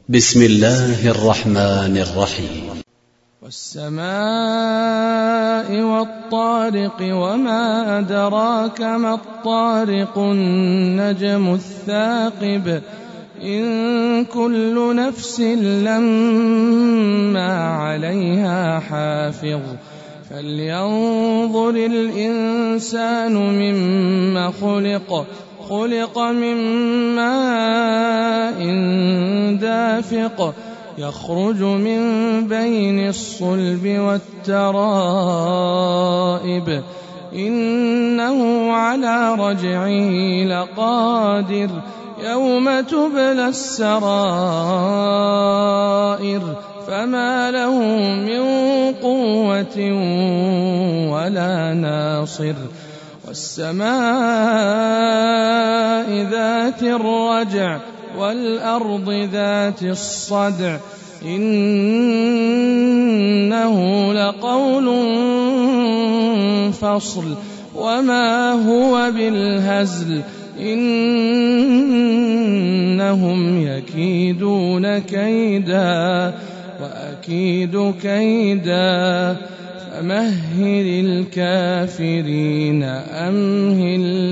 بسم الله الرحمن الرحيم. والسماء والطارق وما أدراك ما الطارق النجم الثاقب إن كل نفس لما عليها حافظ فلينظر الإنسان مما خلق من ماء دافق يخرج من بين الصلب والترائب إنه على رجعه لقادر يوم تبلى السرائر فما له من قوة ولا ناصر والسماء ذات الرجع والأرض ذات الصدع إنه لقول فصل وما هو بالهزل إنهم يكيدون كيدا وأكيد كيدا فمهل الكافرين أمهل